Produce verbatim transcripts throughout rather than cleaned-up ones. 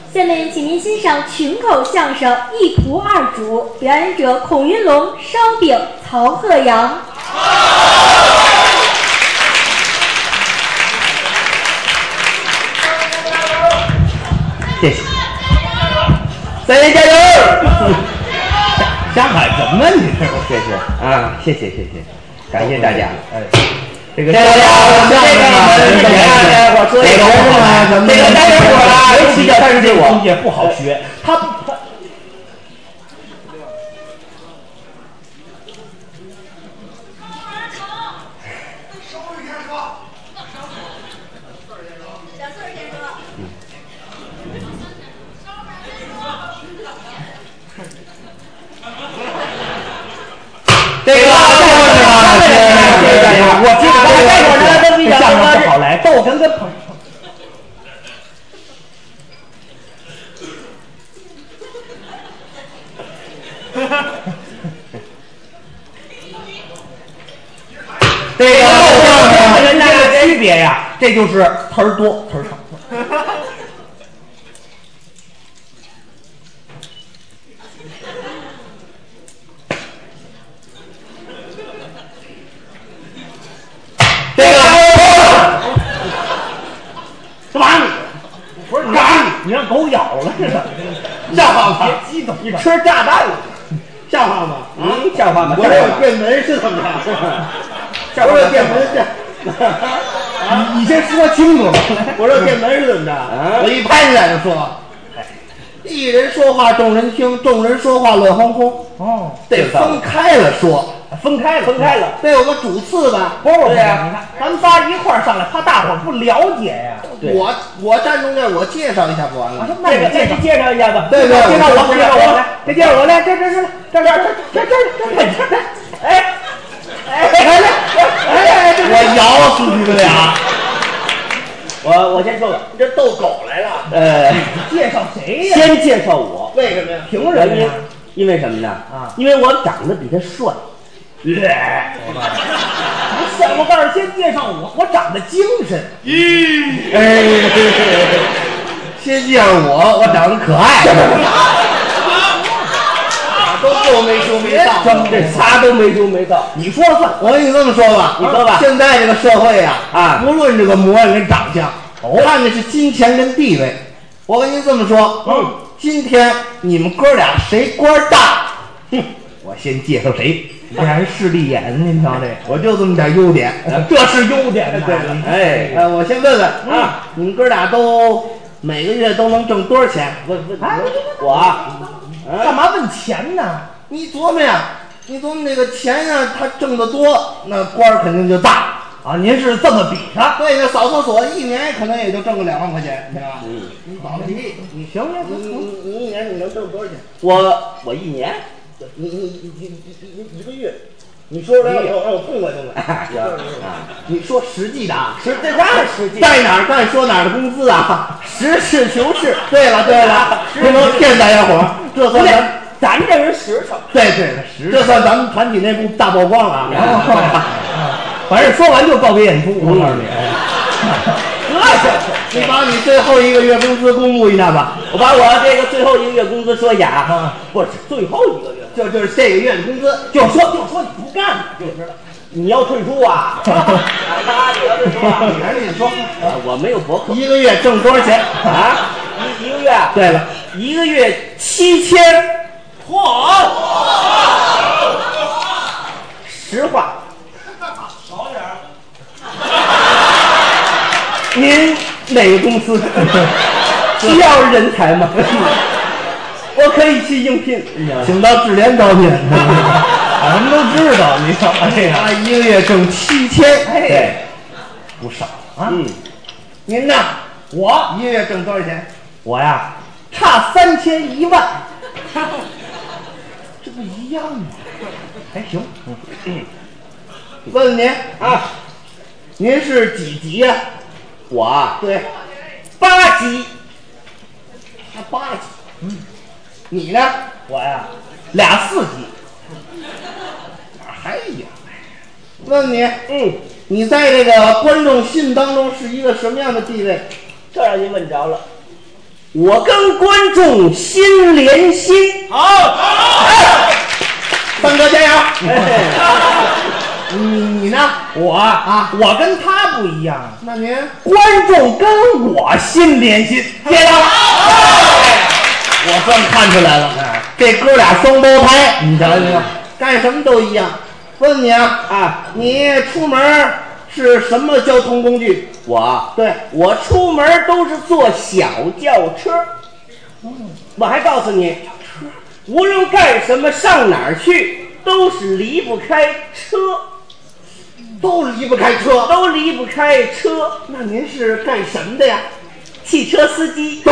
下面请您欣赏群口相声《一仆二主》，表演者孔云龙、烧饼、曹鹤阳。 谢谢，三爷加油！想喊什么你这？谢谢啊，谢谢谢谢，感谢大家。哎，这个大家，这个我说一个，这个待会儿啊，尤其要是这我也不好学，他他。这个，我记得待会儿呢都比较相声不好来，逗哏跟捧。这个相声和人家的区别呀，这就是词儿多词儿少。这个干嘛你？不是你干你？你让狗咬了似的，像话吗？别激动，吃炸弹了，像话吗？嗯，像话吗？我这有电门是怎么着？我这电门是，你你先说清楚了。我这电门是怎么着？我一拍你在这说，一人说话众人听，众人说话乐哄哄。哦，得分开了说。分开了，分开了，得有个主次吧？不是，对呀，你看，咱们仨一块儿上来，怕大伙儿不了解呀。我我站中间，我介绍一下不完了？那你介绍介绍一下吧。对对，介绍我，介绍我来，这介绍我来，这这这这这这这这这这，哎哎哎，我咬死你们俩！我我先说吧，你这逗狗来了。呃，介绍谁呀？先介绍我。为什么呀？凭什么呀？因为什么呢？啊，因为我长得比他帅。你想我告诉先介绍我，我长得精神。咦，哎，先介绍我，我长得可爱。都够没羞没臊，这仨都没羞没臊。你说了算，我跟你这么说吧，你说吧。现在这个社会啊，啊，不论这个模样跟长相，看的是金钱跟地位。我跟您这么说，嗯，今天你们哥俩谁官大？哼，我先介绍谁。这还势利眼，您瞧这，我就这么点优点，这是优点。对，哎，呃，我先问问啊，你们哥俩都每个月都能挣多少钱？问问我啊，干嘛问钱呢？你琢磨呀，你琢磨这个钱呀，他挣得多，那官肯定就大啊。您是这么比的？对，那扫厕所一年可能也就挣个两万块钱，对吧？嗯，你保不齐，你行行行，你你一年你能挣多少钱？我我一年。你你你你你你一个月，你说来让我让我痛快痛快。你说实际的啊，实这当然实际，在哪儿干说哪儿的工资啊，实事求是。对了对了，不能骗大家伙，这算咱咱这人实诚。对对实，这算咱们团体内部大曝光了啊！反正说完就告别演出，我告诉你。你把你最后一个月工资公布一下吧。我把我这个最后一个月工资说一下啊，不是最后一个月，就就是这个月的工资，就说就说你不干了，就知道你要退出啊！你要退出啊！你赶紧说，我没有博客。一个月挣多少钱啊？一一个月？对了，一个月七千。嚯！实话，少点儿。您哪个公司需要人才吗？我可以去应聘，请到智联招聘。咱们都知道，你看这个，他一个月挣七千，哎，不少啊。嗯，您呢？我一个月挣多少钱？我呀，差三千一万，这不一样吗？还行。嗯，问问您啊，您是几级呀？我啊，对，八级，还八级，嗯，你呢？我呀，俩四级，哪还有？问问你，嗯，你在这个观众心当中是一个什么样的地位？这让您问着了， 我跟观众心连心。 好，三哥加油！你你呢？ 我啊， 我跟他不一样。 那您观众跟我心连心，接着。 我算看出来了，这哥俩双胞胎，你瞧瞧，干什么都一样。问你啊啊，你出门是什么交通工具？ 我对， 我出门都是坐小轿车。嗯，我还告诉你，无论干什么上哪儿去，都是离不开车， 都离不开车， 都离不开车。 那您是干什么的呀？ 汽车司机。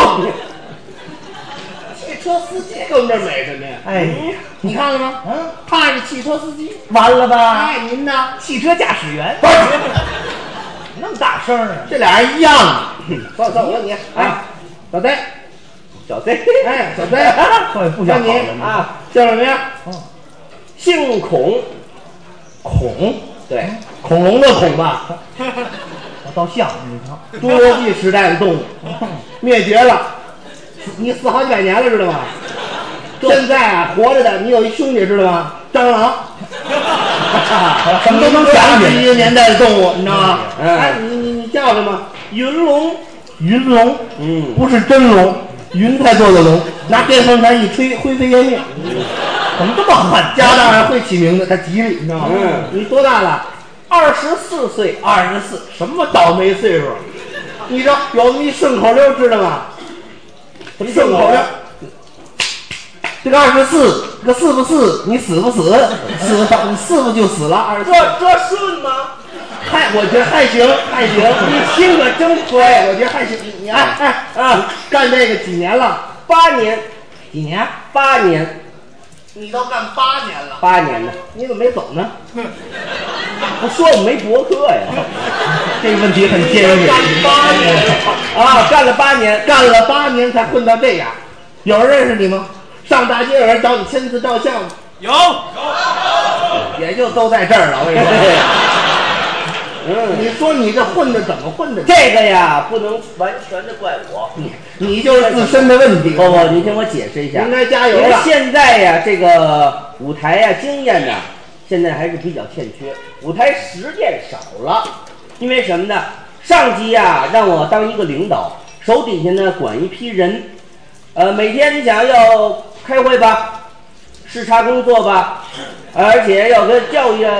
汽车司机跟这美什么呀？ 哎， 你看了吗？嗯，他是汽车司机， 完了吧？ 哎，您呢？ 汽车驾驶员。 不是， 那么大声啊！ 这俩人一样啊。算了算了，我问你，哎，小 Z， 小 Z， 哎，小 Z， 不想你啊，叫什么呀？姓孔，孔，对，恐龙的恐吧？ 我倒像你瞧， 侏罗纪时代的动物，灭绝了。你死好几百年了，知道吗？现在啊，活着的你有一兄弟，知道吗？蟑螂， 什么都能想起。 一个年代的动物，你知道吗？哎，你你你叫什么？云龙，云龙，嗯，不是真龙，云才做的龙，拿电风扇一吹，灰飞烟灭。 怎么这么狠？ 家当然会起名字，它吉利，你知道吗？嗯，你多大了？ 二十四岁。 二十四，什么倒霉岁数？你知道有那么一顺口溜，知道吗？什么顺口溜？这个二十四，这个四不四？你死不死？死四不就死了？二十四， 这这顺吗？ 还我觉得还行，还行。 你心可真对，我觉得还行。你你哎哎啊，干这个几年了？ 八年。 几年？ 八年。 你都干八年了？ 八年呢？ 你怎么没走呢？ 不说我们没博客呀？ 这个问题很尖锐。 干八年啊，干了八年， 干了八年才混到这样。有人认识你吗？上大街有人找你签字照相吗？ 有，有， 也就都在这儿了。我跟你说，嗯，你说你这混的怎么混的？ 这个呀，不能完全的怪我， 你你就是自身的问题。 不不，您听我解释一下。 应该加油了。 因为现在呀，这个舞台呀经验呢，现在还是比较欠缺，舞台实践少了。因为什么呢？上级呀让我当一个领导，手底下呢管一批人，呃，每天你想要开会吧，视察工作吧，而且要跟教育啊。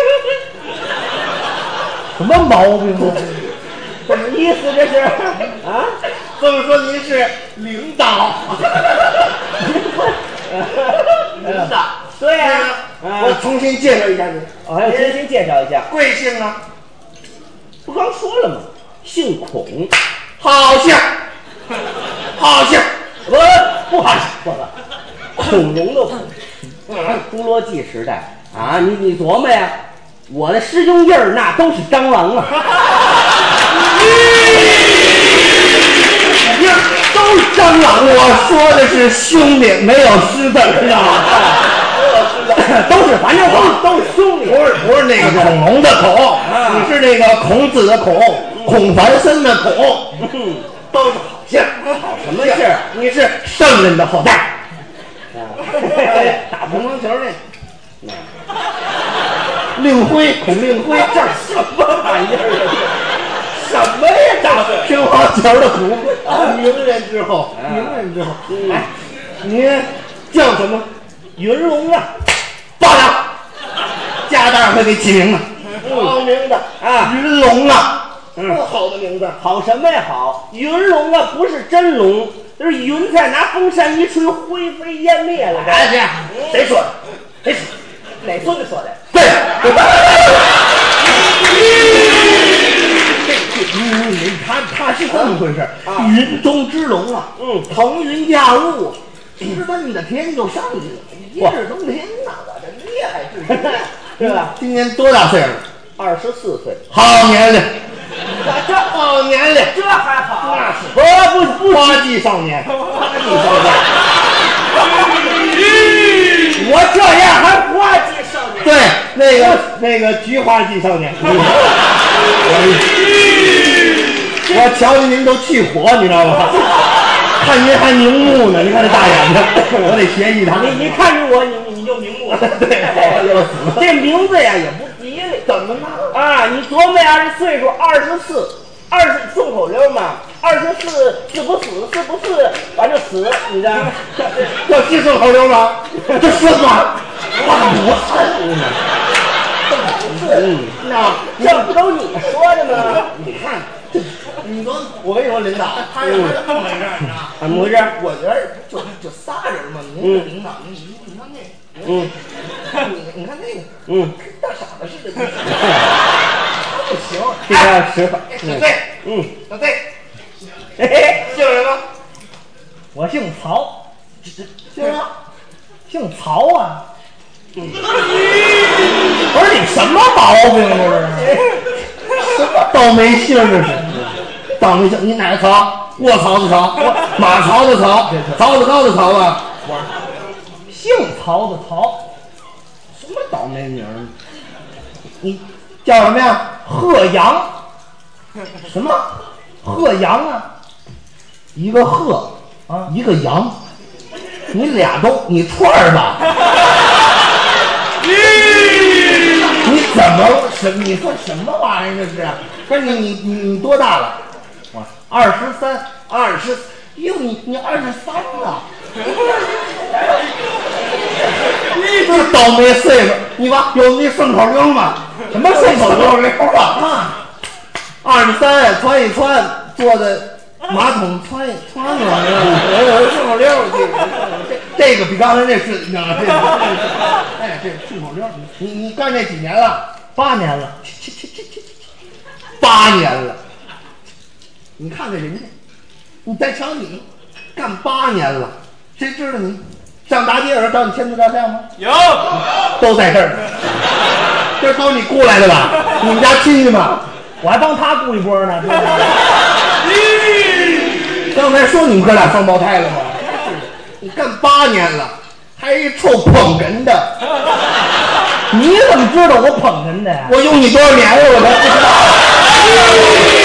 什么毛病啊？ 什么意思这是？啊？ 这么说您是领导？领导？ 对呀、 啊。我重新介绍一下您。 我还要重新介绍一下。 贵姓呢？ 不刚说了吗？姓孔。 好姓。好姓。 不不好姓，不好。恐龙的恐。侏罗纪时代啊，你你琢磨呀。我的师兄印儿那都是蟑螂啊， 都是蟑螂。我说的是兄弟，没有师字，知道吗？ 没有师字，都是，反正都是都是兄弟。 不是不是那个恐龙的恐，你是那个孔子的孔，孔繁森的孔，都是好姓。 好什么姓？ 你是圣人的后代。打乒乓球那。令辉，孔令辉，这什么玩意儿？什么呀？打乒乓球的孔，名人之后，名人之后。哎，您叫什么？ 云龙啊， 报答，家当会给起名字，好名字啊，云龙啊，多好的名字！ 好什么呀？好，云龙啊，不是真龙，就是云彩拿风扇一吹，灰飞烟灭了。 哎，这样，谁说的？谁说？ 哪孙子说的？ 对。嗯，他他是这么回事啊，云中之龙啊，嗯，腾云驾雾，直奔的天就上去了，一日登天呐，我这厉害至极，对吧？今年多大岁数？ 二十四岁， 好年龄， 这好年龄， 这还好， 那是不不不，花季少年，花季少年， 我这样还花季少年？ 对，那个那个菊花季少年，我瞧见您都去火，你知道吗？ 看您还明目呢，你看这大眼睛，我得学习他。 你你看着我，你你就明目了。对， 又死了。 这名字呀也不吉利， 怎么呢？ 啊，你琢磨呀，这岁数二十四，二十顺口溜嘛，二十四是不死是不是，反正死，你知道？ 要记顺口溜吗？这说话话不恨呢。嗯， 那这不都你说的吗？ 你看，你说我跟你说，领导，他是这么回事，你知道？ 怎么回事？ 我觉得就就仨人嘛，您是领导，你你你看那，嗯，你你看那个，嗯，跟大傻子似的，不行， 这叫实话。 小队，嗯，小队， 嘿嘿， 姓什么？ 我姓曹， 姓什么？ 姓曹啊。不是你什么毛病这是？ 什么倒霉姓这是？倒霉姓，你哪个曹？卧槽的曹，马槽的曹，曹子高的曹吧？ 姓曹的曹， 什么倒霉名？你叫什么呀？ 贺阳。 什么？ 贺阳啊？ 一个贺啊， 一个阳，你俩都你串儿吧？你怎么什？你说什么玩意儿这是？不是你你你你多大了？ 我二十三， 二十。哟，你你二十三了。这倒霉岁数，你吧有那顺口溜吗？什么顺口溜啊？二十三穿一穿，坐在马桶穿一穿了，我顺口溜这这个比刚才那是，你知道吗？这哎，这顺口溜，你你干这几年了？ 八年了。 去去去去去，八年了。你看看人家，你再瞧你，干八年了，谁知道你上大街的时候找你签字照相吗？ 有， 都在这儿呢。这都你雇来的吧？你们家亲戚吗？ 我还帮他雇一波呢。 刚才说你们哥俩双胞胎了吗？你干八年了，还一臭捧哏的。 你怎么知道我捧哏的呀？ 我用你多少年了，我才不知道。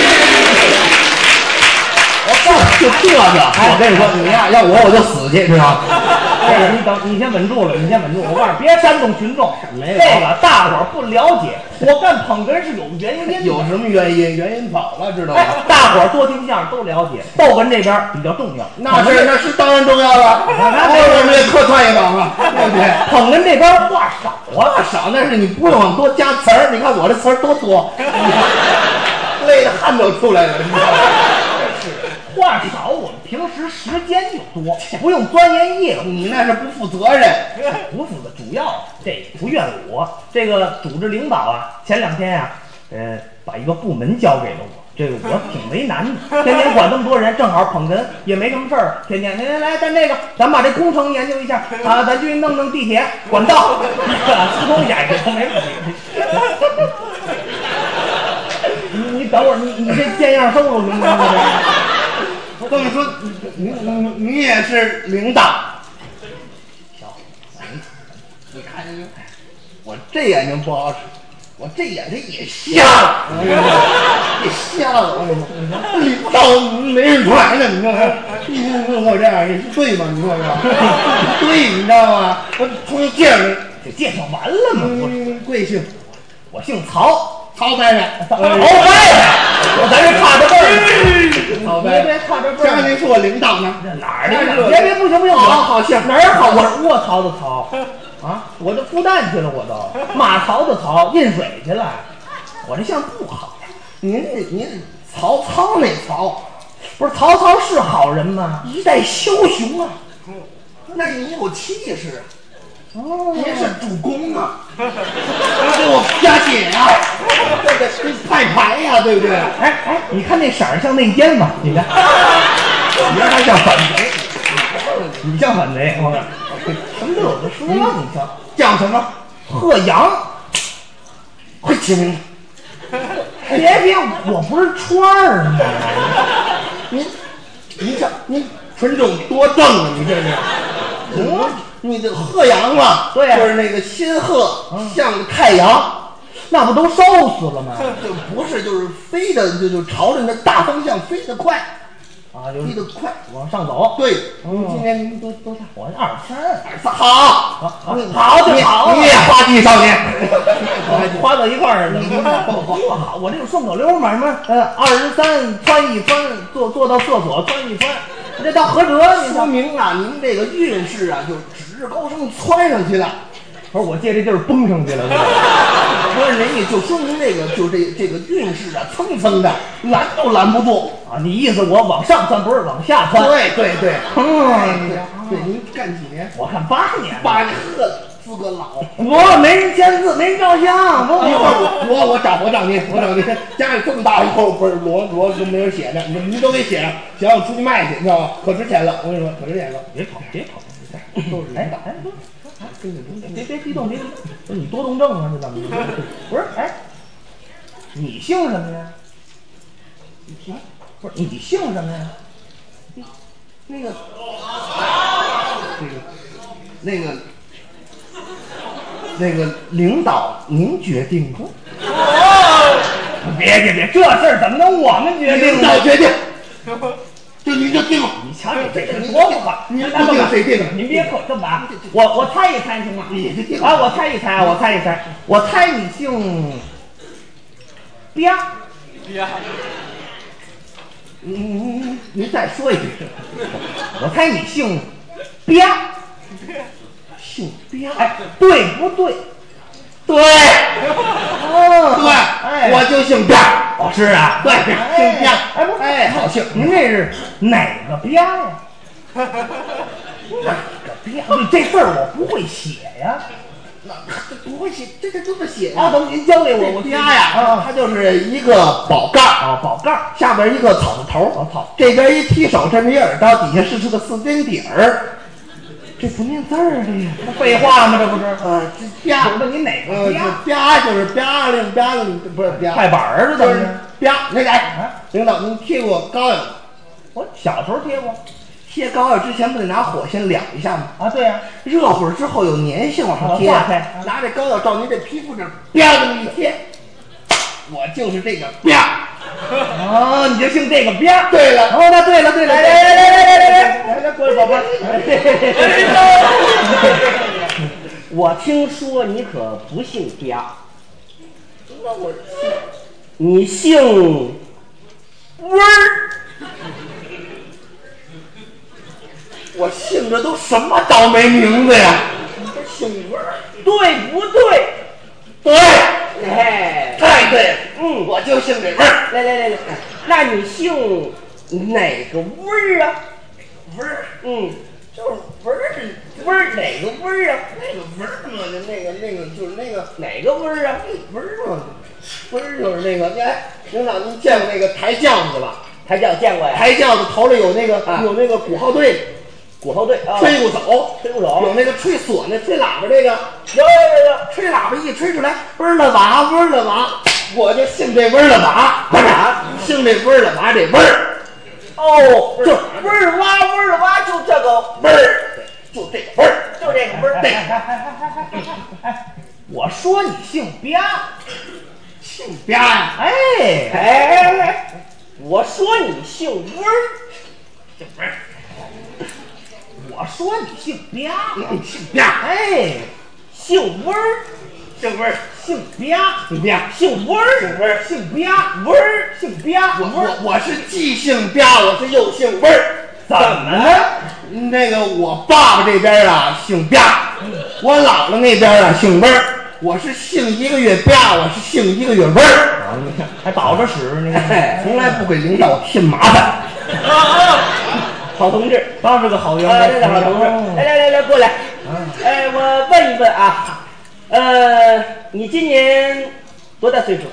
就这个，我跟你说，你呀，要我我就死去，知道吗？ 你等，你先稳住了，你先稳住。我告诉你，别煽动群众。这个大伙儿不了解，我干捧哏是有原因的。 有什么原因？原因跑了，知道吗？ 大伙儿多听相声都了解，逗哏这边比较重要。 那是那是当然重要了。我们也客串一档啊，对不对？ 捧哏这边话少啊，少那是你不用多加词儿。你看我这词儿多多，累得汗都出来了，你知道吗？ 话少，我们平时时间就多，不用钻研业务。 你那是不负责任， 不负责。主要这不怨我，这个组织领导啊，前两天呀、啊，呃，把一个部门交给了我，这个我挺为难的。天天管这么多人，正好捧哏也没什么事儿，天天天天来，咱这个，咱把这工程研究一下啊，咱去弄弄地铁管道，疏通一下这都没问题。你你等会儿，你你这见样收入行不行？ 我跟你说，你你你也是领导。瞧，你看这个，我这眼睛不好使，我这眼睛也瞎了，也瞎了。我跟你说，领导没人传呢，你说你说我这样也对吗？你说说，对，你知道吗？我从介绍这介绍完了吗？ 嗯，贵姓？ 我姓曹。 曹伯伯， 曹伯伯，咱这差着辈儿， 曹伯伯， 别别差着辈儿。 将您是我领导呢？ 这哪儿的？别别不行不行，我好像哪儿好？我是卧槽的槽啊！我这孵蛋去了，我都马槽的槽，印水去了。我这相不好。 您这您曹操那曹， 不是曹操是好人吗？ 一代枭雄啊，那你有气势啊。哦，您是主公啊，给我加血呀、啊，对不对？派牌呀、啊，对不对？ 哎哎，你看那色儿像内奸吗？你看， 你还像反贼， 你像反贼，我什么都有的说，你瞧， 叫什么？ 贺阳， 快起名！ 别别，我不是串儿吗？ 您您这您纯种多正啊！你这是，嗯。你这贺阳嘛， 对呀、啊， 就是那个新贺，嗯、像个太阳， 那不都烧死了吗？ 就不是，就是飞的，就就朝着那大方向飞得快。 啊，就是踢得快， 往上走。 对， 嗯， 今年您多多大？ 我二十三， 二十三，好， 好，好就好。 你也花季少年， 花到一块儿了。我好，我这个顺口溜嘛，什么呃，二十三穿一穿，坐坐到厕所穿一穿，这叫合辙。 说明啊，您这个运势啊，就指日高升，窜上去了。 不是我借这劲儿蹦上去了， 不是人家就说明这个就这这个运势啊，蹭蹭的拦都拦不住啊！你意思我往上窜，不是往下窜？ 对对对， 嗯， 对，您干几年？ 我看八年， 八年，呵，资格老。 我没人签字，没人照相，我一会儿我我找我找您，我找您，家里这么大一口不是摞摞都没人写着，您您都给写上，行，我出去卖去，你知道吗？可值钱了，我跟你说，可值钱了。 别跑，别跑， 都是领导。 哎，别别激动，别激动，不是你多动症啊？是怎么着？不是，哎，你姓什么呀？不是，你姓什么呀？ 那个，那个，那个，那个领导您决定的。 别别别，这事儿怎么能我们决定？ 领导决定。就您就定了， 你瞧你这人多不好！ 您不定谁定？ 您别客这么啊！我我猜一猜行吗？ 你就定啊！我猜一猜啊！我猜一猜，我猜你姓边。 边。嗯，您再说一句。 我猜你姓边。 姓边？ 哎，对不对？ 对。哦，对，哎，我就姓边。 哦，是啊， 对，姓边。 哎不， 哎，好姓。 您这是哪个边呀？哪个边？这字儿我不会写呀。 那不会写，这这这么写啊？等您教给我，我边呀，它就是一个宝盖啊，宝盖下边一个草字头， 草草， 这边一提手，这边一耳朵，底下是是个四尖底儿。这不念字儿的呀？ 不废话吗？这不是？ 呃，这吧， 那你哪个吧？吧就是吧令吧令，不是吧？ 快板儿是怎么着？ 吧，那哎，领导，您贴过膏药？ 我小时候贴过。 贴膏药之前不得拿火先燎一下吗？ 啊，对呀。 热会儿之后有粘性往上贴，拿这膏药照您这皮肤这儿吧这么一贴，我就是这个吧。 哦，你就姓这个边。 对了， 哦，那对了，对了，来来来来来来来来来，过来，宝贝儿。我听说你可不姓边， 那我姓， 你姓温儿。 我姓这都什么倒霉名字呀？这姓温儿， 对不对？ 对， 哎， 太对了。 嗯， 我就姓这温儿。 来来来来，那你姓哪个温儿啊？ 温儿， 嗯， 就是温儿， 温儿哪个温儿啊？ 那个温儿嘛，就那个那个就是那个哪个温儿啊？ 温儿嘛，温儿就是那个。哎，领导，您见过那个抬轿子吧？ 抬轿见过呀？ 抬轿子头里有那个、啊、有那个鼓号队。 鼓号队，啊、 吹鼓手， 吹鼓手， 有那个吹唢呐、吹喇叭这个，有有有有， 吹喇叭一吹出来，嗡儿了娃，嗡儿了娃，我就姓这嗡儿了娃， 啊， 姓这嗡儿了娃这味儿， 哦，就嗡儿哇嗡儿了哇，就这个味儿， 就这个味儿， 就这个味儿。哎，我说你姓边， 姓边呀？ 哎哎哎，我说你姓温儿， 姓温儿。 我说你姓边， 你姓边， 哎，姓温儿， 姓温儿， 姓边， 姓边， 姓温儿， 姓温儿， 姓边，温儿，姓边。 我我我是既姓边，我是又姓温儿， 怎么了？ 那个我爸爸这边啊姓边，我姥姥那边啊姓温儿，我是姓一个月边，我是姓一个月温儿。 啊，你看还倒着使，你看， 从来不给领导添麻烦。 好同志， 倒是个好员工。 啊，这是好同志。来来来来，过来。哎，我问一问啊，呃，你今年多大岁数？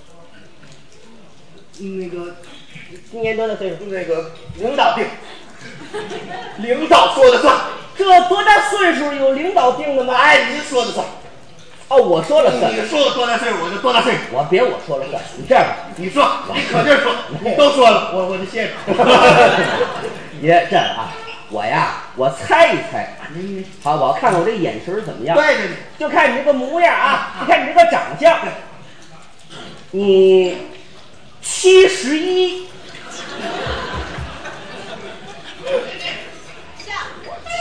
那个， 今年多大岁数？ 那个领导定，领导说的算。 这多大岁数有领导定的吗？ 哎，您说的算。 哦，我说了算。 你说我多大岁数，我就多大岁数。 我别我说了算。你这样吧， 你说，你可劲儿说，你都说了，我我就歇着。 爷，这样啊，我呀，我猜一猜，好不好？看看我这眼神怎么样？ 对对对， 就看你这个模样啊，就看你这个长相。你七十一，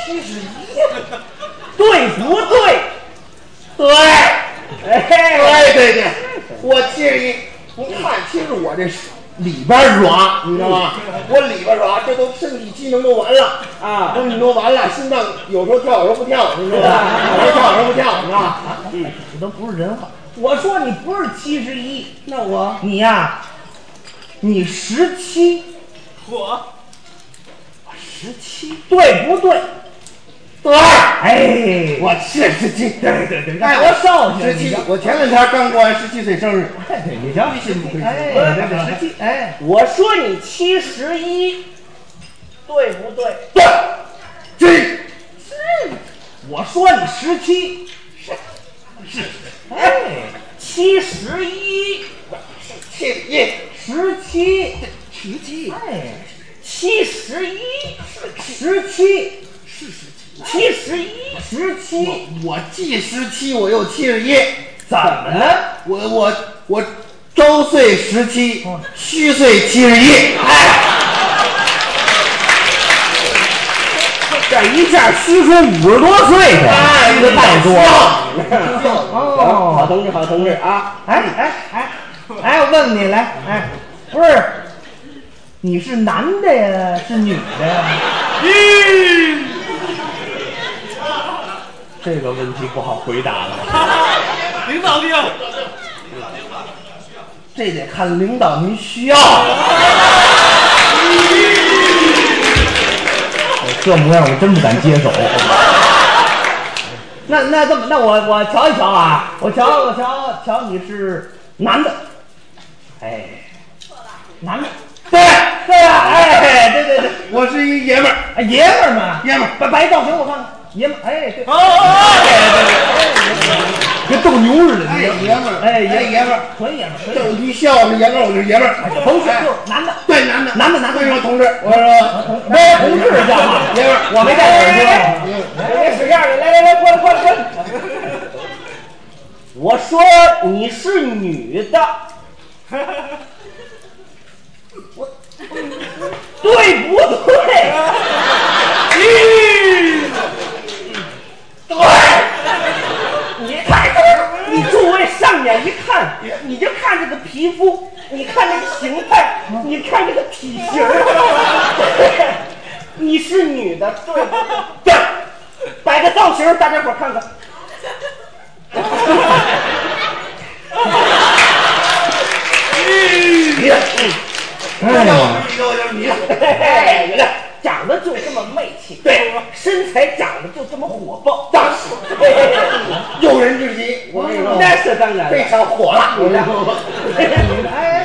七十一，对不对？ 对，哎，对对对，我七十一。您看，其实我这里边软，你知道吗？我里边软，这都身体机能都完了啊，都你都完了，心脏有时候跳，有时候不跳，你知道吧？有时候跳，有时候不跳，你知道吗？ 嗯，这都不是人话。我说你不是七十一，那我你呀，你十七， 我十七，对不对？ 对， 哎， 我是十七， 对对对， 哎，我少十七，我前两天刚过完十七岁生日， 哎，对，你瞧，哎，对对，十七，哎， 我说你七十一，对不对？ 对，对， 是，我说你十七，是是，哎，七十一， 七一， 十七， 十七， 哎， 七十一， 十七。 是十七， 七十一， 十七， 我既十七，我又七十一， 怎么了？ 我我我周岁十七，虚岁七十一，哎， 这一下虚出五十多岁去， 哎， 这太多了。 哦，好同志，好同志啊！ 哎哎哎哎，我问你来，哎，不是，你是男的呀，是女的呀？ 咦， 这个问题不好回答了。 领导定， 这得看领导您需要。 这模样我真不敢接手。那那这么，那我我瞧一瞧啊，我瞧我瞧瞧你是男的，哎，男的， 对对呀，哎，对对对， 我是一爷们儿， 哎，爷们儿嘛， 爷们儿， 摆摆造型我看看，爷们儿，哎，对， 哦哦， 跟斗牛似的， 哎，爷们儿， 哎， 爷爷们儿， 纯爷们儿， 就是一笑是爷们儿，我就是爷们儿， 同事就是男的， 对，男的， 男的，男的， 为什么同志？我说没同志叫嘛， 爷们儿， 我没带耳朵，没使样的，来来来，过来过来过来。我说你是女的，我对不对？ 咦， 对，你看，你诸位上眼一看，你就看这个皮肤，你看这个形态，你看这个体型，你是女的，对不对？摆个造型，大家伙看看。 你的，哎呀，你的，我就是你的， 哎，你看，长得就这么媚气，对，身材长得就这么火爆，当时诱人至极，我跟你说， 那是当然， 非常火辣，你知道吗？ 哎，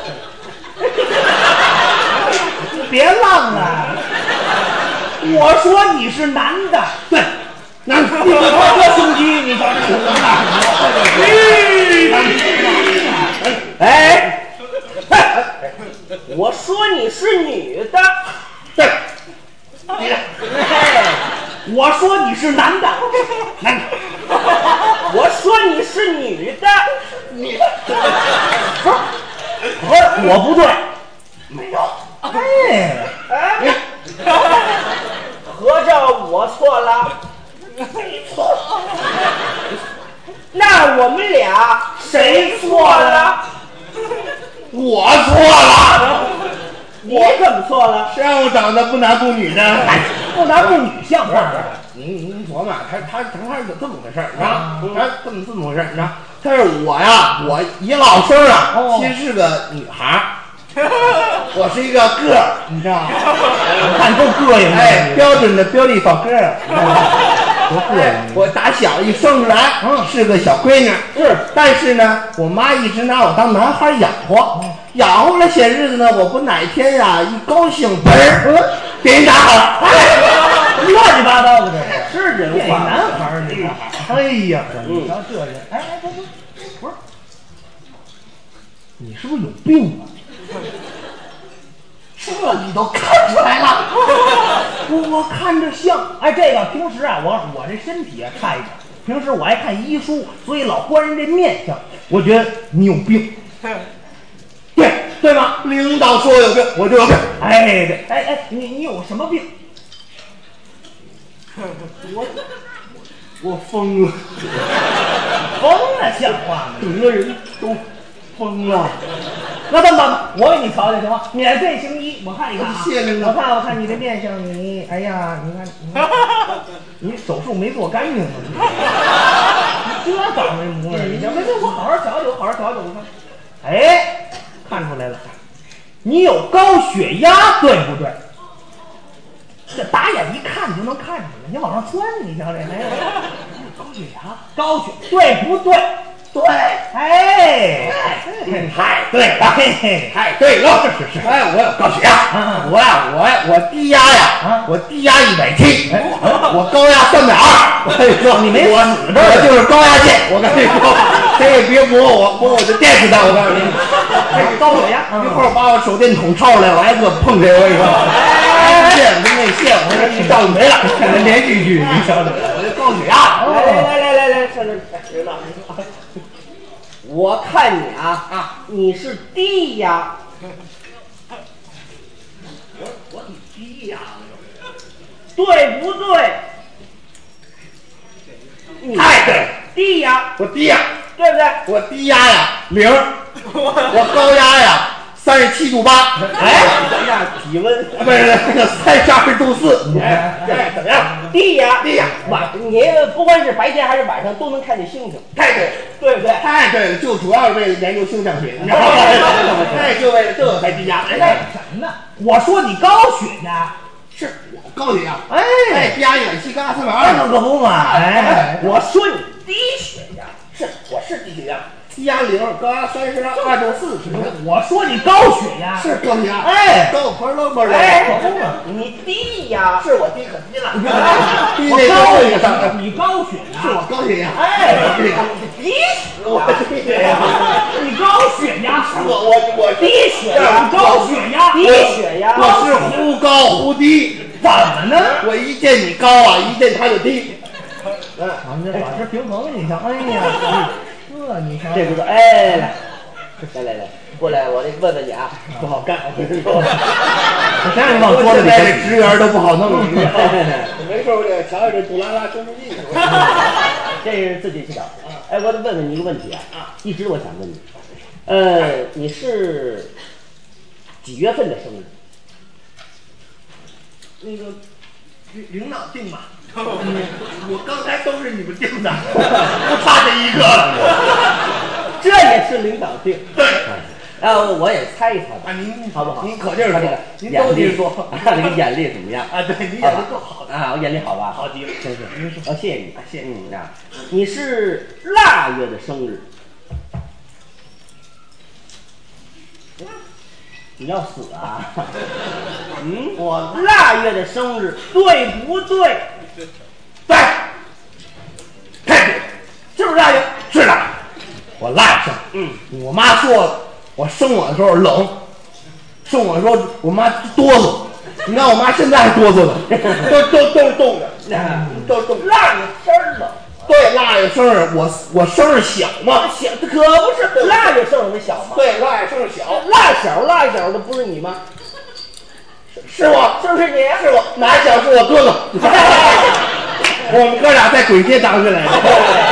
你别浪了，我说你是男的， 对，男的， 你这胸肌，你瞧这胸大，哎，我说你是女的， 对，你的， 我说你是男的， 男的， 我说你是女的， 你的， 不是， 不是，我不对， 没有， 哎， 哎，合着我错了， 你错了， 那我们俩谁错了？ 我错了， 你怎么错了？ 谁让我长得不男不女的？ 不男不女像话。 您您琢磨，他他他他是这么个事儿，你知道吗？他这么这么回事儿，你知道？他是我呀，我一落生啊，其实是个女孩儿。我是一个个儿，你知道吗？ 看够膈应的， 哎，标准的标丽宝个儿，多膈应！我打小一生出来，嗯，是个小闺女，是，但是呢，我妈一直拿我当男孩养活，养活了些日子呢，我不哪天呀一高兴，嘣儿，给人打好了， 哎，乱七八糟的这是人话， 男孩儿，女孩儿，哎呀，你瞧这人，哎哎，不不，不是，你是不是有病啊？ 这你都看出来了， 我我看着像，哎，这个平时啊，我我这身体啊差一点，平时我爱看医书，所以老观人这面相，我觉得你有病，对对吗？ 领导说有病，我就有病。 哎对，哎哎，你你有什么病？ 我我疯了， 疯了，像话吗？ 整个人都疯了。 那这么办？我给你瞧瞧行吗？免费行医，我看一看啊。 谢谢我看我看你这面相，你哎呀，你看你看，你手术没做干净啊！你这倒霉模样，你行，没事，我好好瞧瞧，好好瞧瞧，我看。哎，看出来了，你有高血压，对不对？这打眼一看就能看出来，你往上钻，你瞧这，哎，高血压，高血，对不对？对，哎， 太对了，太对了，是是是。哎，我有高血压，我呀，我呀，我低压呀，我低压一百七，我高压三百二。我跟你说， 你没我我就是高压线。我跟你说，谁也别摸我，摸我就电死他。我告诉你， 这是高血压， 一会儿把我手电筒抄出来，我挨个碰谁。我跟你说，哎，线跟那线，我说一照就没了，连续剧，你瞧瞧，我这高血压。 来来来来来，上这知道。我看你啊啊，你是低压。 我我低压， 对不对？ 太对， 低压， 我低压， 对不对？ 我低压呀零，我高压呀三十七度八。 哎，等一下，体温不是那个三十二度四。哎，怎么样？ 低压， 低压， 晚你不管是白天还是晚上都能看见星星， 太对， 对不对？ 太对了，就主要是为了研究星象学，你知道吗？哎，就为了这个才低压。 干什么呢？我说你高血压， 是我高血压， 哎哎，低压一百七，高压三百二， 那可不嘛！哎， 我说你低血压， 是我是低血压，低压零，高压三十二度四， 我说你高血压是高血压， 哎， 高可乐不是？ 哎，可不嘛！你低压， 是我低可低了，低我那高个上， 你高血压， 是我高血压， 哎， 低我低血压， 你高血压， 我我我低血压， 高血压， 低血压， 我是忽高忽低， 怎么呢？ 我一见你高啊，一见他就低。 咱们这保持平衡，你瞧，哎呀，这你瞧， 这不是？哎，来，来来来，过来，我这问问你啊， 不好干，我跟你说， 我谁让你往桌子里现在这职员都不好弄。 没事，我这瞧瞧这杜拉拉生殖器，这是自己去找。哎，我得问问你一个问题啊，一直我想问你，呃，你是几月份的生日？ 那个领领导定吧。我刚才都是你们定的，不差这一个了。 这也是领导定。 对， 呃，我也猜一猜吧， 啊，您好不好？ 您可劲儿说，您眼力都说， 啊，这个眼力怎么样？ 啊，对，你眼力够好的啊，我眼力好吧？ 好极了， 真是。哦，谢谢你，谢谢你啊！你是腊月的生日，你要死啊？嗯，我腊月的生日，对不对？ 对，太对， 是不是腊月？ 是的，我腊生，嗯，我妈说我生我的时候冷，生我的时候我妈哆嗦，你看我妈现在还哆嗦呢，都都都是冻的，都是冻。 腊月生日冷。 对，腊月生日，我我生日小嘛， 小可不是腊月生日小吗？ 对，腊月生日小， 腊小腊小的不是你吗？ 是我， 是不是你？ 是我，哪小是我哥哥？我们哥俩在簋街当起来的。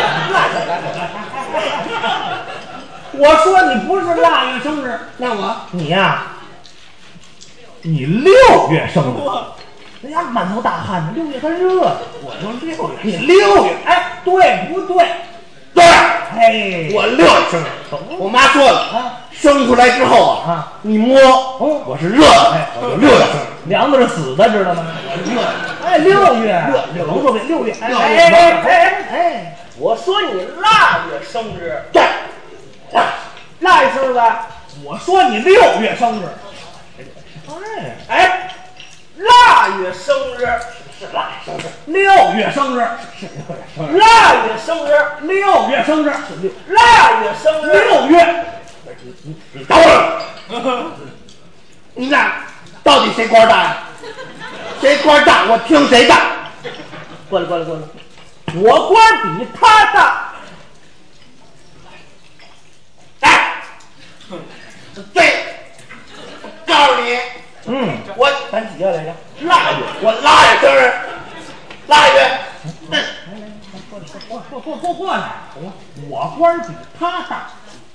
我说你不是腊月生日， 那我你呀，你六月生日。人家满头大汗的，六月份热，我说六月，你六月，哎，对不对？ 对， 哎， 我六月生日，我妈说了啊，生出来之后啊，啊你摸，哦，我是热的，哎，我就六月生日， 凉的是死的，知道吗？ 热， 哎，六月， 热， 甭说别六月，哎哎哎哎哎， 我说你腊月生日， 对， 腊月生日吧？ 我说你六月生日， 哎哎。腊月生日是腊月生日， 六月生日是六月生日， 腊月生日六月生日是六， 腊月生日六月。 你你等会儿，你俩到底谁官大呀？谁官大，我听谁的。 过来过来过来，我官比他大。 哎，对，告诉你。 嗯， 我咱几月来着？ 腊月，我腊月生日，腊月过过过过来，我官比他大。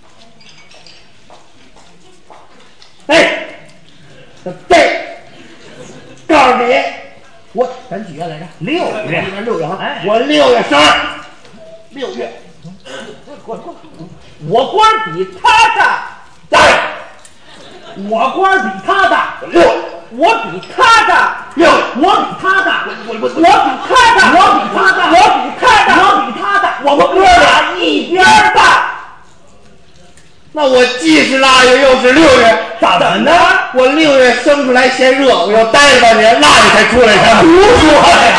哎，对，告诉你，我咱几月来着？ 六月， 六月哈。 哎， 我六月生日，六月。 过过，我官比他大， 大。 我官比他大， 六， 我比他大， 六， 我比他大， 我我我比他大， 我比他大， 我比他大， 我比他大， 我们哥俩一边大。 那我既是腊月又是六月， 怎么呢？ 我六月生出来嫌热，我要待了半年，腊月才出来的。 胡说呀！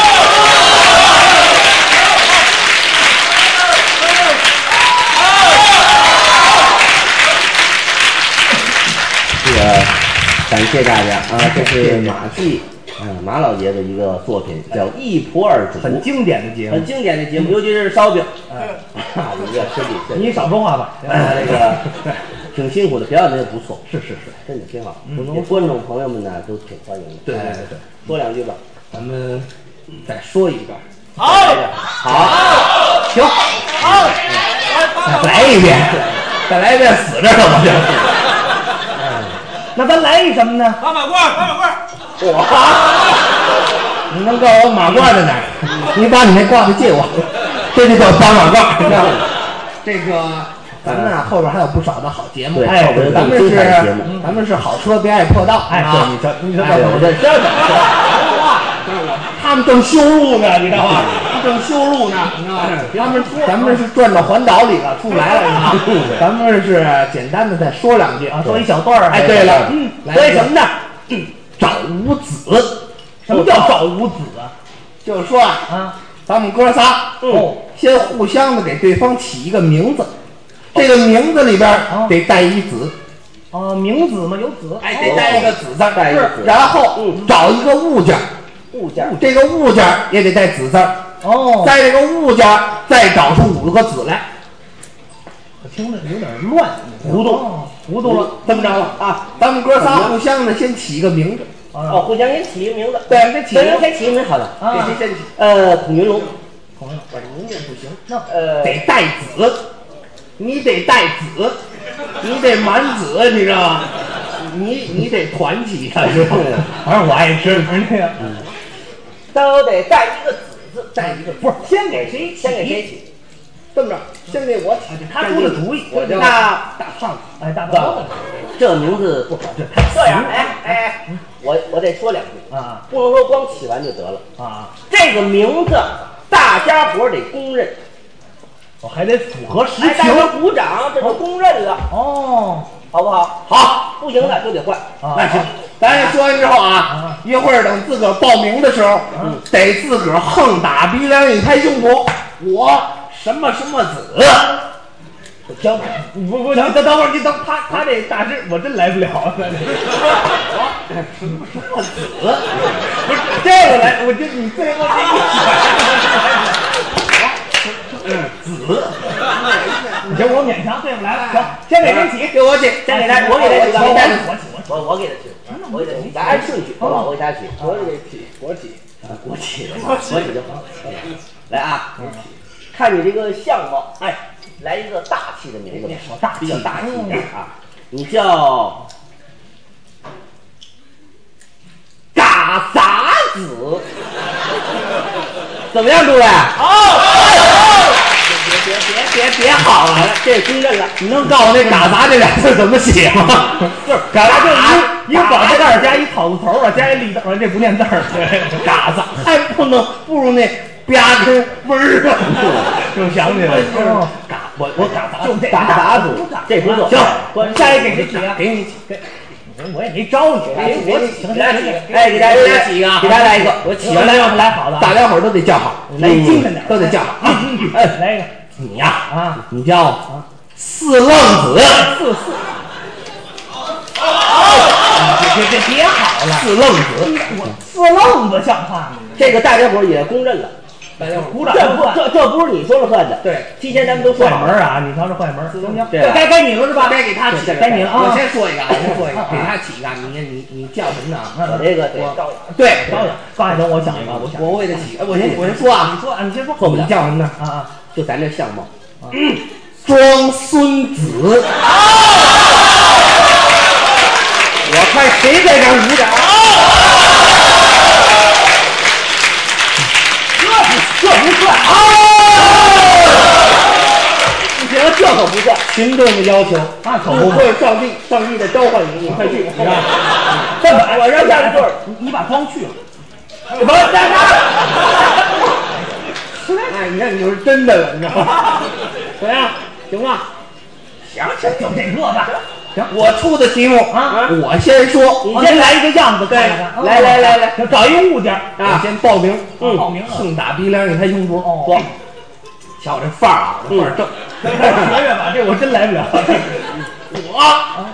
这个感谢大家啊，这是马季嗯马老爷的一个作品，叫《一仆二主》， 很经典的节目， 很经典的节目，尤其是烧饼，啊，一个身体， 你少说话吧。 哎，这个挺辛苦的，表演的也不错， 是是是， 真的挺好，观众朋友们呢都挺欢迎的。 对对对， 说两句吧， 咱们再说一段。 好，好， 行，好，再来一遍，再来一遍，死这儿了吧就。 那咱来一什么呢？ 八马褂，八马褂。 哇！你能告诉我马褂在哪儿？你把你那褂子借我，这就叫八马褂。这个咱们啊后边还有不少的好节目， 哎， 咱们是咱们是好车别爱破道， 哎，对，你说你说哎，我这这他们正修路呢，你知道吗？正修路呢，你知道吗？咱们咱们是转到环岛里了，出不来了，你知道吗？咱们是简单的再说两句啊，说一小段儿。 哎，对了，嗯， 说一什么呢？ 找五子。 什么叫找五子啊？ 就是说啊， 啊， 咱们哥仨哦，先互相的给对方起一个名字，这个名字里边得带一子。 哦，名子嘛，有子， 哎，得带一个子字， 带一个子， 然后找一个物件， 物件， 这个物件也得带子字。 哦， 在这个物件再找出五个子来。 我听着有点乱， 糊涂， 糊涂了， 这么着了啊？咱们哥仨互相的先起一个名字。 哦，互相先起一个名字。 对，先起， 先起一个名，好的。 给谁先起？ 呃，孔云龙。 孔云龙，我这您念不行。 那呃， 得带子，你得带子，你得满子，你知道吗？你你得团起他，是吧？ 反正我爱吃，是这样。 嗯，都得带一个子字， 带一个不是先给谁？ 先给谁起？ 这么着，先给我起， 他出的主意。 我就大大胖子， 哎，大胖子， 这名字不好，这这样，哎哎，我我得说两句啊， 不能说光起完就得了啊。 这个名字大家伙得公认， 我还得符合实哎，大情。 家鼓掌，这就公认了， 哦， 好不好？好，不行的就得换。 那行，咱这说完之后啊，一会儿等自个儿报名的时候，得自个儿横打鼻梁一拍胸脯，我什么什么子。 行，不不，你等等会儿，你等他他这大致我真来不了。 什么什么子？ 不是这个来，我就你最后这个。子，你行，我勉强对不来了。行，先给谁起？ 给我起， 先给他，我给他起， 我我起， 我我给他起，我给他起，咱按顺序，好吧？我给他起， 我给起，我起， 国起，国起就好。来啊，看你这个相貌，哎，来一个大气的名字， 大比较大气一点啊。你叫嘎杂子，怎么样，诸位？好，别别别别别好了，这公认了。 你能告诉我那嘎杂这俩字怎么写吗？ 就是嘎杂，就是一一个宝字盖加一草字头啊，加一立字，这不念字儿。 嘎杂还不能不如那吧跟味儿啊！ 又想起来了，嘎，我我嘎杂就这嘎杂子，这不错。 行，下一给谁起啊？ 给你起， 给，我也没招你， 给我你行行行， 哎，给大家给大家起一个， 给大家来一个，我起完了要不来好的， 大家伙都得叫好， 来精神点， 都得叫好啊！ 哎，来一个， 你呀啊， 你叫四愣子， 四四。别别别好了， 四愣子， 我四愣子像话吗？ 这个大家伙也公认了， 大家鼓掌这不这这不是你说了算的。 对， 提前咱们都说坏好门啊！你瞧这坏门，行行， 对这该该你了是吧？ 该给他起， 该你了啊！ 我先说一个，我先说一个，给他起一个，你你你叫什么呢？ 我这个得我照对， 高雅，高雅，等我想一个，我想， 我我给他起，我先我先说啊， 你说啊，你先说， 受不了你叫什么呢？ 啊啊！ 就咱这相貌， 装孙子。 我看谁在这儿鼓掌？这不这不算啊！不行，这可不算。 群众的要求， 那可不嘛。 或者上帝，上帝在召唤你，你快去。 这么， 我让下面座， 你你把妆去了。 我在这哎，你看你就是真的了，你知道吗？怎么样？行吗？ 行行，就这个吧。行， 我出的题目啊， 我先说， 你先来一个样子， 对， 来来来来， 找一物件啊，先报名， 嗯，报名， 横打鼻梁，你抬胸脯， 哦， 瞧这范儿啊，这范儿正。 学学吧，这我真来不了。 我。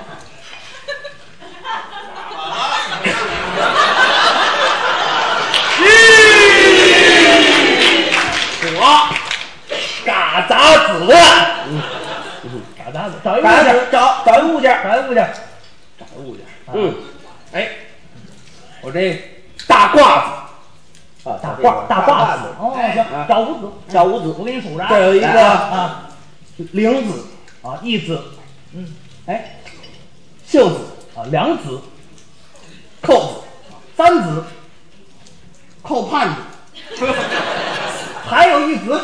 我嘎杂子， 嘎杂子，找一物找件， 找找一物件， 找一物件， 找物件。 嗯， 哎，我这大褂子啊， 大褂大褂子，哦，行，找五子， 找五子， 我给你数着啊， 这有一个啊绫子啊一子，嗯，哎， 袖子啊两子， 扣子三子， 扣盼子， 还有一子，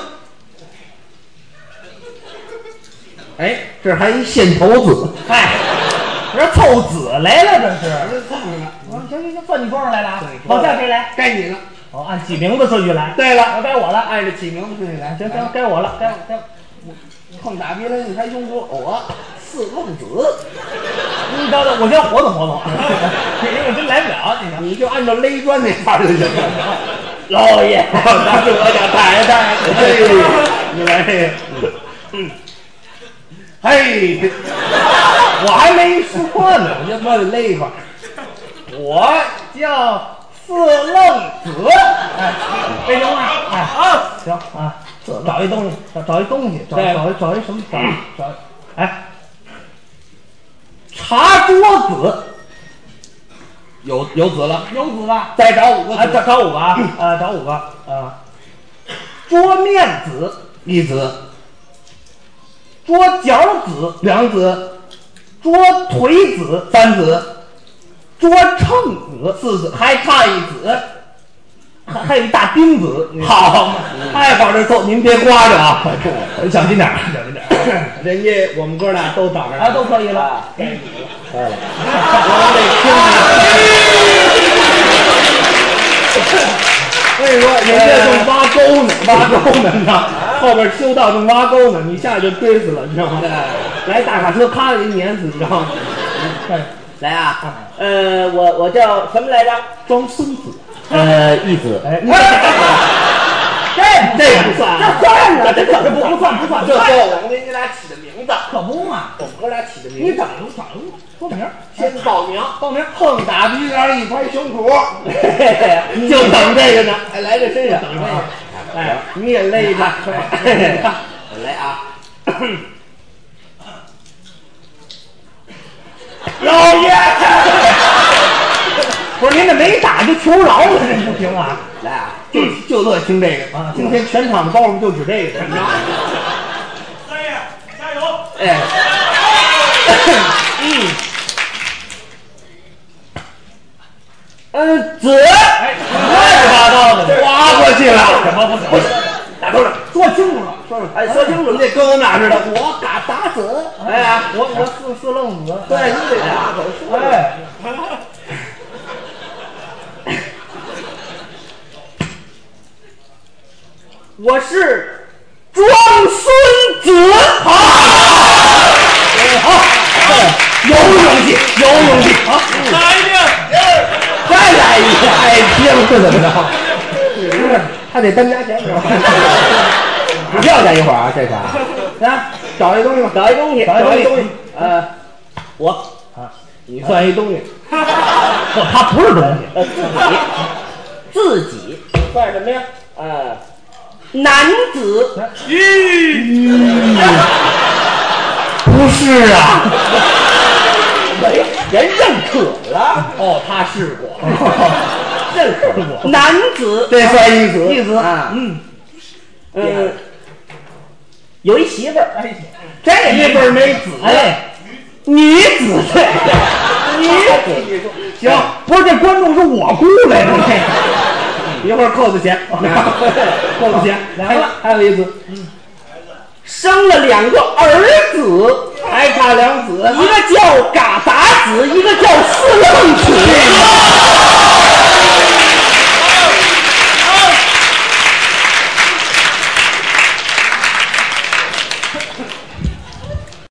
哎，这还一线头子， 哎，这凑子来了，这是。行行行，算你桌上来了啊。往下谁来？ 该你了。 哦，按起名字顺序来。 对了， 该我了。 按着起名字顺序来。 行行，该我了，该该。 碰打鼻梁，一抬胸脯，我四愣子。 你等等，我先活动活动。你我真来不了，你看。 你就按照勒砖那法就行了。 老爷， 那是我家太太。你来这个。嗯。嘿，我还没说呢，我就把你勒一块。我叫四愣子， 哎，这行吗？哎，啊，行啊，找一东西，找找一东西，找找一找一什么？找找，哎，茶桌子， 有有子了， 有子吧？ 再找五个啊， 子， 找找五个啊，啊，找五个啊，桌面子一子， 桌角子两子， 桌腿子三子。 桌秤子四子，还差一子， 还还有一大钉子。 好，太往这凑，您别刮着啊， 小心点，小心点。 人家我们哥俩都找着啊，都可以了。 该你了，来了， 我跟你说，人家正挖沟呢，挖沟呢，你知道，后边修道正挖沟呢，你下去就追死了，你知道吗？来大卡车，咔给你碾死，你知道吗？ 来啊，呃，我我叫什么来着？ 装孙子， 呃，义子。 哎， 这这不算， 这算了，这这不不算不算， 这是我们给你俩起的名字， 可不嘛。 我们哥俩起的名字。 你找一找一说名， 先报名， 报名， 横打鼻梁，一拍胸脯，就等这个呢。哎，来这身上，等这个。哎，你也勒着， 来啊！ 老爷， 不是您这没打就求饶了，这不行啊！ 来啊！ 就就乐听这个啊！今天全场的包袱就指这个，你知道吗？ 三爷，加油！ 哎，嗯， 嗯，子， 哎，乱七八糟的， 划过去了。 什么不行？ 打住了， 说清楚了，说说， 哎，说清楚你，得跟我们俩似的，我打打子。 哎，我我四四愣子， 对，你得大口说。 哎， 我是装孙子。 好，好，有勇气，有勇气。好， 来一遍， 再来一个，哎，听是怎么着？不是，他得单加钱，是吧？不要加一会儿啊，这啥？来，找一东西吧， 找一东西， 找一东西。 呃，我啊，你算一东西， 不，它不是东西， 呃自己自己算什么呀？呃， 男子。 咦， 不是啊， 没人认可了。 哦，他试过， 认可过。男子， 这算一子， 一子啊， 嗯嗯，有一媳妇儿， 哎， 这一辈儿没子， 哎， 女子，女子， 行，不是这观众是我雇来的， 一会儿扣子钱， 扣子钱，来了， 还有一子， 生了两个儿子， 还差两子， 一个叫嘎达子，一个叫四愣子。